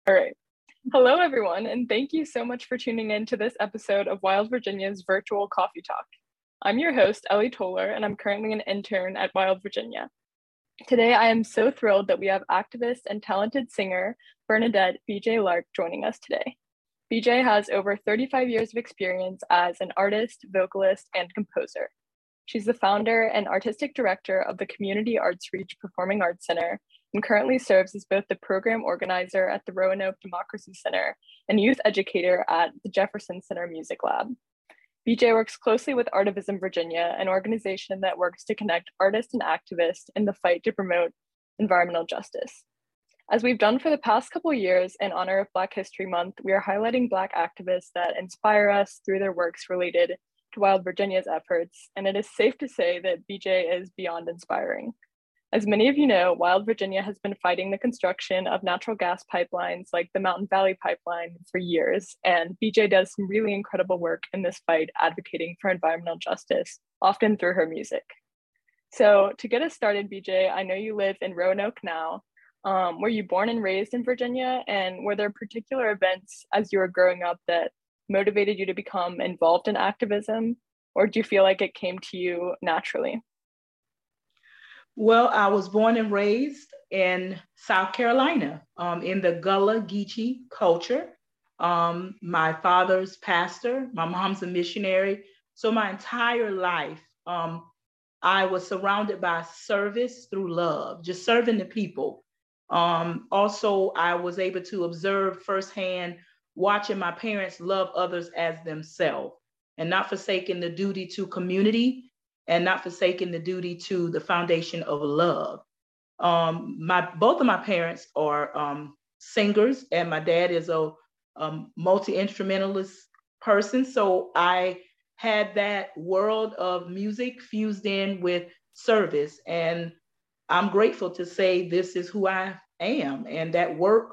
All right. Hello, everyone, and thank you so much for tuning in to this episode of Wild Virginia's virtual coffee talk. I'm your host, Ellie Toller, and I'm currently an intern at Wild Virginia. Today, I am so thrilled that we have activist and talented singer Bernadette BJ Lark joining us today. BJ has over 35 years of experience as an artist, vocalist, and composer. She's the founder and artistic director of the Community Arts Reach Performing Arts Center and currently serves as both the program organizer at the Roanoke Democracy Center and youth educator at the Jefferson Center Music Lab. BJ works closely with Artivism Virginia, an organization that works to connect artists and activists in the fight to promote environmental justice. As we've done for the past couple of years in honor of Black History Month, we are highlighting Black activists that inspire us through their works related to Wild Virginia's efforts, and it is safe to say that BJ is beyond inspiring. As many of you know, Wild Virginia has been fighting the construction of natural gas pipelines like the Mountain Valley Pipeline for years, and BJ does some really incredible work in this fight advocating for environmental justice, often through her music. So to get us started, BJ, I know you live in Roanoke now. Were you born and raised in Virginia, and were there particular events as you were growing up that motivated you to become involved in activism, or do you feel like it came to you naturally? Well, I was born and raised in South Carolina, in the Gullah Geechee culture. My father's pastor, my mom's a missionary. So my entire life, I was surrounded by service through love, just serving the people. Also, I was able to observe firsthand, watching my parents love others as themselves and not forsaking the duty to community and not forsaking the duty to the foundation of love. Both of my parents are singers, and my dad is a multi-instrumentalist person. So I had that world of music fused in with service. And I'm grateful to say this is who I am. And that work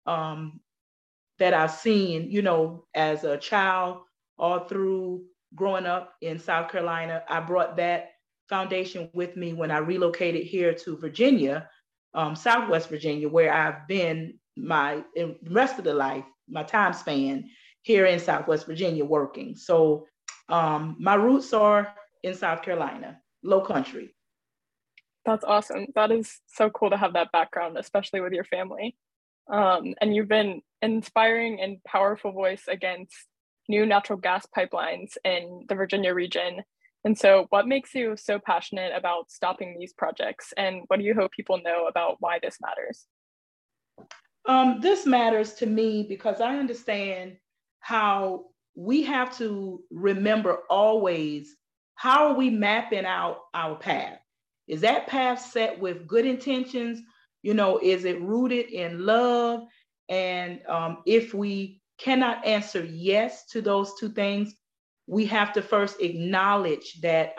that I've seen, as a child all through growing up in South Carolina, I brought that foundation with me when I relocated here to Virginia, Southwest Virginia, where I've been the rest of the life, my time span here in Southwest Virginia working. So my roots are in South Carolina, low country. That's awesome. That is so cool to have that background, especially with your family. And you've been an inspiring and powerful voice against new natural gas pipelines in the Virginia region. And so what makes you so passionate about stopping these projects? And what do you hope people know about why this matters? This matters to me because I understand how we have to remember always, how are we mapping out our path? Is that path set with good intentions? Is it rooted in love? And if we cannot answer yes to those two things, we have to first acknowledge that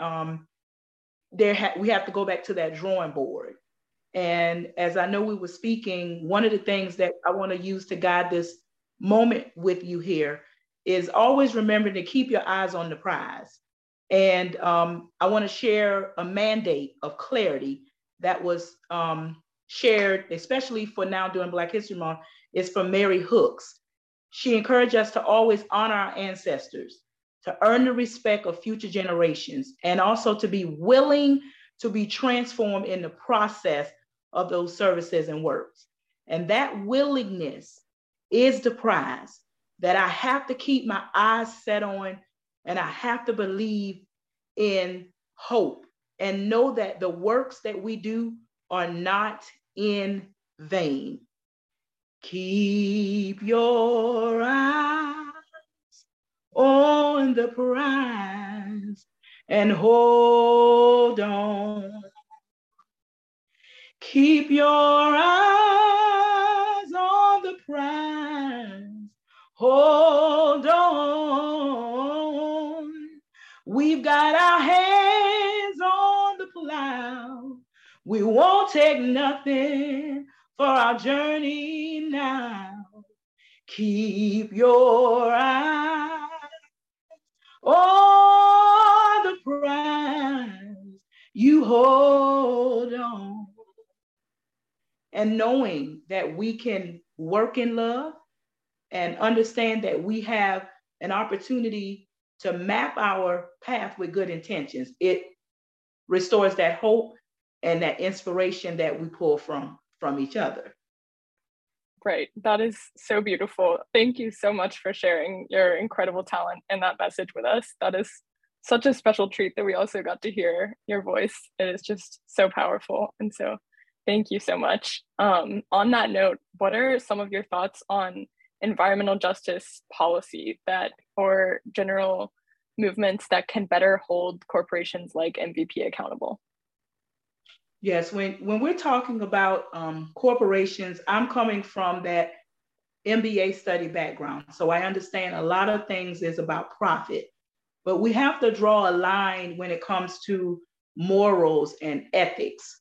we have to go back to that drawing board. And as I know we were speaking, one of the things that I want to use to guide this moment with you here is always remember to keep your eyes on the prize. And I want to share a mandate of clarity that was shared, especially for now during Black History Month, is from Mary Hooks. She encouraged us to always honor our ancestors, to earn the respect of future generations, and also to be willing to be transformed in the process of those services and works. And that willingness is the prize that I have to keep my eyes set on, and I have to believe in hope and know that the works that we do are not in vain. Keep your eyes on the prize and hold on. Keep your eyes on the prize, hold on. We've got our hands on the plow. We won't take nothing for our journey now. Keep your eyes on the prize, you hold on. And knowing that we can work in love, and understand that we have an opportunity to map our path with good intentions. It restores that hope and that inspiration that we pull from each other. Right. That is so beautiful. Thank you so much for sharing your incredible talent and that message with us. That is such a special treat that we also got to hear your voice. It is just so powerful. And so thank you so much. On that note, what are some of your thoughts on environmental justice policy that, or general movements that can better hold corporations like MVP accountable? Yes, when we're talking about corporations, I'm coming from that MBA study background. So I understand a lot of things is about profit, but we have to draw a line when it comes to morals and ethics.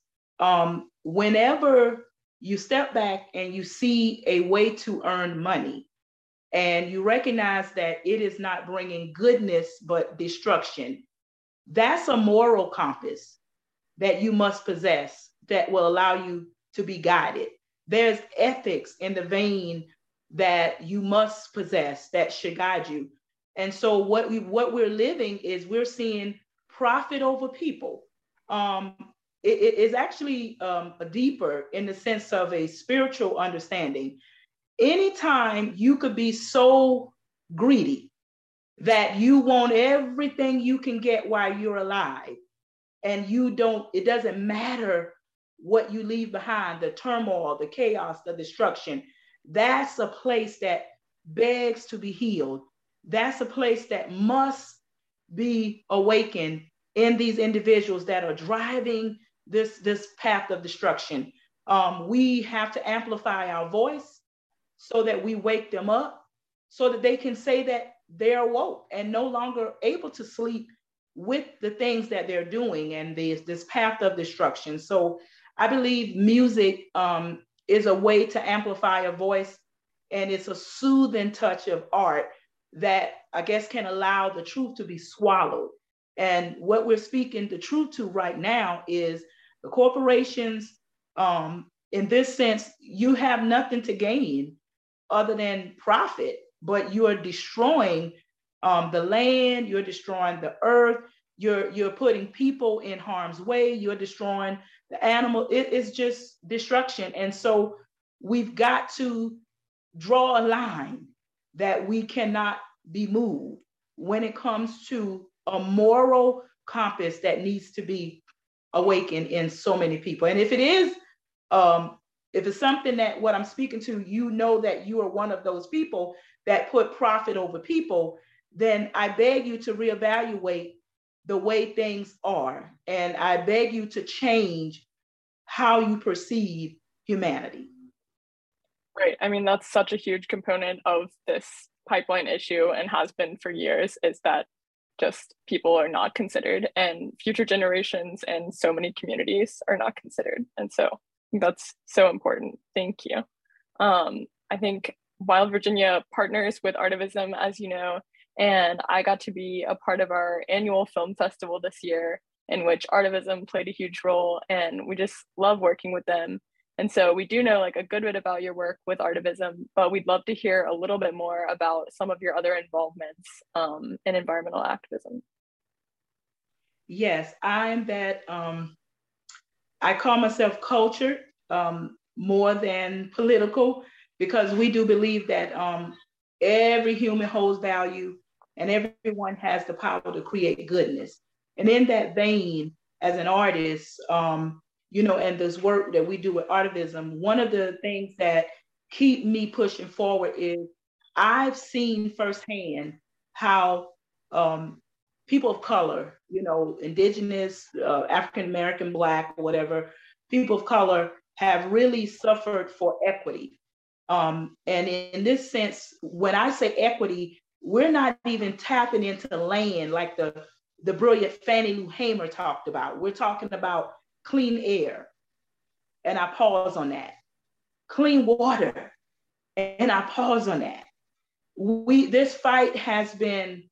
Whenever you step back and you see a way to earn money, and you recognize that it is not bringing goodness, but destruction, that's a moral compass that you must possess that will allow you to be guided. There's ethics in the vein that you must possess that should guide you. And so what we're living is we're seeing profit over people. It is actually deeper in the sense of a spiritual understanding. Anytime you could be so greedy that you want everything you can get while you're alive, and it doesn't matter what you leave behind, the turmoil, the chaos, the destruction, that's a place that begs to be healed. That's a place that must be awakened in these individuals that are driving this path of destruction. We have to amplify our voice so that we wake them up, so that they can say that they're woke and no longer able to sleep with the things that they're doing and this path of destruction. So I believe music is a way to amplify a voice, and it's a soothing touch of art that I guess can allow the truth to be swallowed. And what we're speaking the truth to right now is the corporations, in this sense, you have nothing to gain other than profit, but you are destroying the land, you're destroying the earth, you're putting people in harm's way, you're destroying the animal. It is just destruction. And so we've got to draw a line that we cannot be moved when it comes to a moral compass that needs to be awakened in so many people. And if it is, if it's something that what I'm speaking to, you know that you are one of those people that put profit over people, then I beg you to reevaluate the way things are. And I beg you to change how you perceive humanity. Right. I mean, that's such a huge component of this pipeline issue and has been for years, is that just people are not considered, and future generations and so many communities are not considered. And so that's so important. Thank you. I think Wild Virginia partners with Artivism, as you know, and I got to be a part of our annual film festival this year, in which Artivism played a huge role, and we just love working with them. And so we do know like a good bit about your work with Artivism, but we'd love to hear a little bit more about some of your other involvements in environmental activism. Yes, I'm that, I call myself cultured more than political, because we do believe that every human holds value and everyone has the power to create goodness. And in that vein, as an artist, and this work that we do with Artivism, one of the things that keep me pushing forward is I've seen firsthand how people of color, indigenous, African-American, Black, whatever, people of color have really suffered for equity. And in this sense, when I say equity, we're not even tapping into land like the brilliant Fannie Lou Hamer talked about. We're talking about clean air, and I pause on that. Clean water, and I pause on that. This fight has been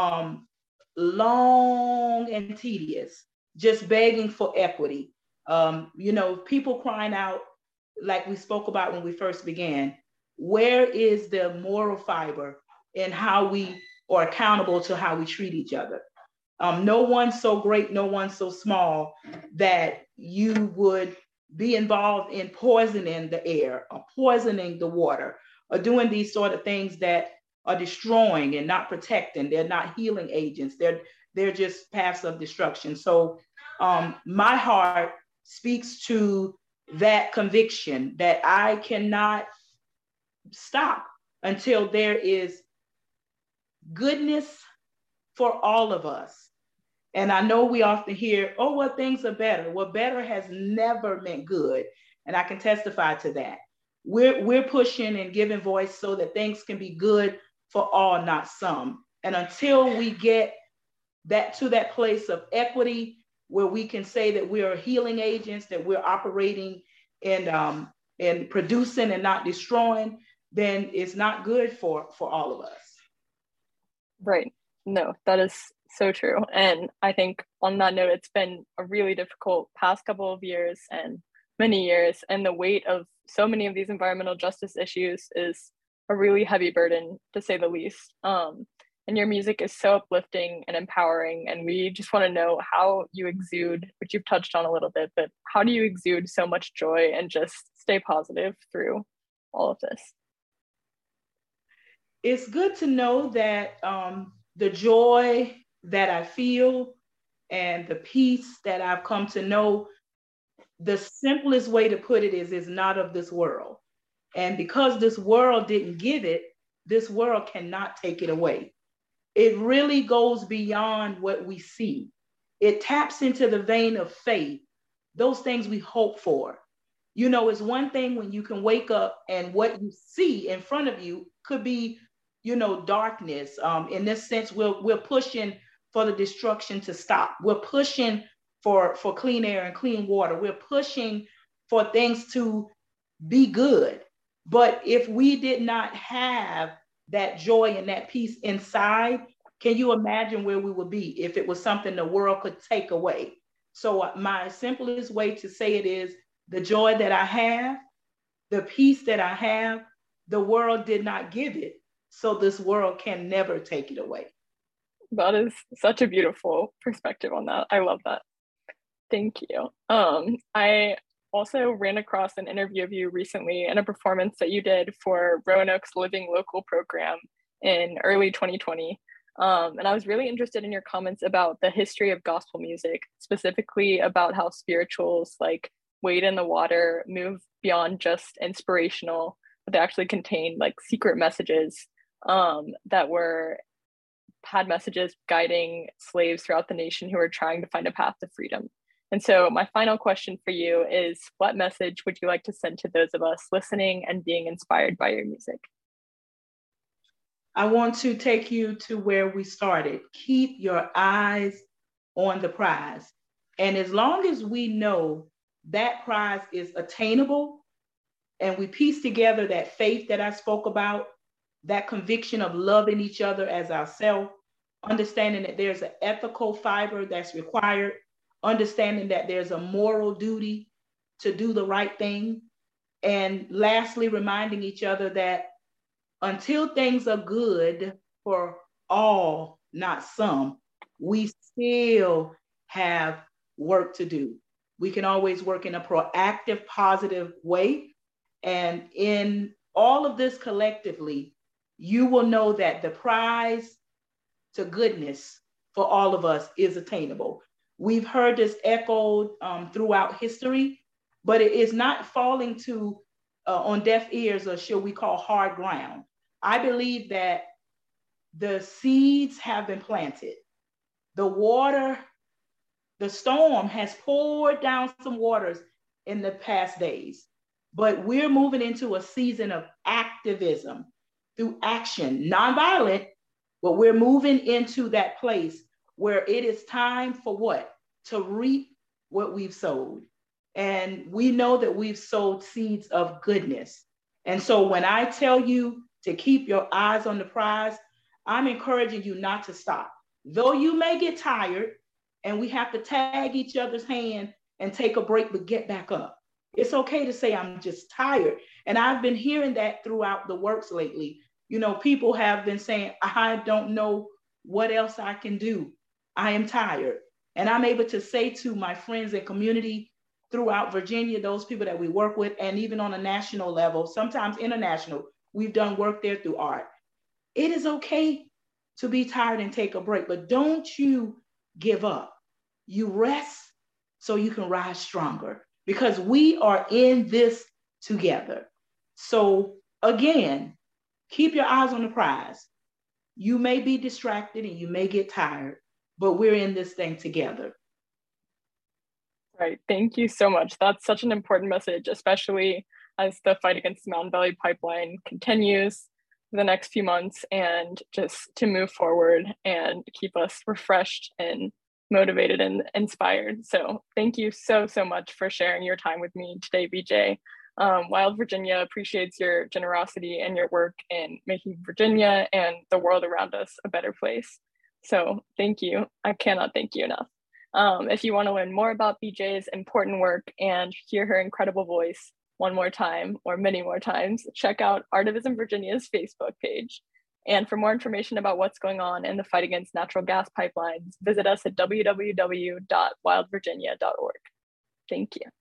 long and tedious, just begging for equity. People crying out, like we spoke about when we first began, where is the moral fiber in how we are accountable to how we treat each other? No one's so great, no one's so small that you would be involved in poisoning the air or poisoning the water or doing these sort of things that are destroying and not protecting. They're not healing agents. They're just paths of destruction. So my heart speaks to that conviction that I cannot stop until there is goodness for all of us. And I know we often hear, oh, well, things are better. Well, better has never meant good. And I can testify to that. We're pushing and giving voice so that things can be good for all, not some. And until we get that to that place of equity where we can say that we are healing agents, that we're operating and producing and not destroying, then it's not good for all of us. Right. No, that is so true. And I think on that note, it's been a really difficult past couple of years and many years. And the weight of so many of these environmental justice issues is a really heavy burden, to say the least. And your music is so uplifting and empowering. And we just want to know how you exude, which you've touched on a little bit, but how do you exude so much joy and just stay positive through all of this? It's good to know that the joy that I feel and the peace that I've come to know, the simplest way to put it is not of this world. And because this world didn't give it, this world cannot take it away. It really goes beyond what we see. It taps into the vein of faith, those things we hope for. You know, it's one thing when you can wake up and what you see in front of you could be, you know, darkness. In this sense, we're pushing for the destruction to stop. We're pushing for clean air and clean water. We're pushing for things to be good. But if we did not have that joy and that peace inside, can you imagine where we would be if it was something the world could take away? So my simplest way to say it is the joy that I have, the peace that I have, the world did not give it. So this world can never take it away. That is such a beautiful perspective on that. I love that. Thank you. I also ran across an interview of you recently in a performance that you did for Roanoke's Living Local program in early 2020. And I was really interested in your comments about the history of gospel music, specifically about how spirituals like Wade in the Water move beyond just inspirational, but they actually contain like secret messages that had messages guiding slaves throughout the nation who were trying to find a path to freedom. And so my final question for you is, what message would you like to send to those of us listening and being inspired by your music? I want to take you to where we started. Keep your eyes on the prize. And as long as we know that prize is attainable and we piece together that faith that I spoke about, that conviction of loving each other as ourselves, understanding that there's an ethical fiber that's required, understanding that there's a moral duty to do the right thing, and lastly, reminding each other that until things are good for all, not some, we still have work to do. We can always work in a proactive, positive way. And in all of this collectively, you will know that the prize to goodness for all of us is attainable. We've heard this echoed throughout history, but it is not falling to on deaf ears, or should we call hard ground. I believe that the seeds have been planted. The water, the storm has poured down some waters in the past days, but we're moving into a season of activism through action, nonviolent, but we're moving into that place where it is time for what? To reap what we've sowed. And we know that we've sowed seeds of goodness. And so when I tell you to keep your eyes on the prize, I'm encouraging you not to stop. Though you may get tired and we have to tag each other's hand and take a break, but get back up. It's okay to say, I'm just tired. And I've been hearing that throughout the works lately. You know, people have been saying, I don't know what else I can do. I am tired. And I'm able to say to my friends and community throughout Virginia, those people that we work with, and even on a national level, sometimes international, we've done work there through art. It is okay to be tired and take a break, but don't you give up. You rest so you can rise stronger, because we are in this together. So again, keep your eyes on the prize. You may be distracted and you may get tired, but we're in this thing together. Right. Thank you so much. That's such an important message, especially as the fight against the Mountain Valley Pipeline continues for the next few months, and just to move forward and keep us refreshed and motivated and inspired. So thank you so much for sharing your time with me today, BJ. Wild Virginia appreciates your generosity and your work in making Virginia and the world around us a better place. So thank you. I cannot thank you enough. If you want to learn more about BJ's important work and hear her incredible voice one more time or many more times, check out Artivism Virginia's Facebook page. And for more information about what's going on in the fight against natural gas pipelines, visit us at www.wildvirginia.org. Thank you.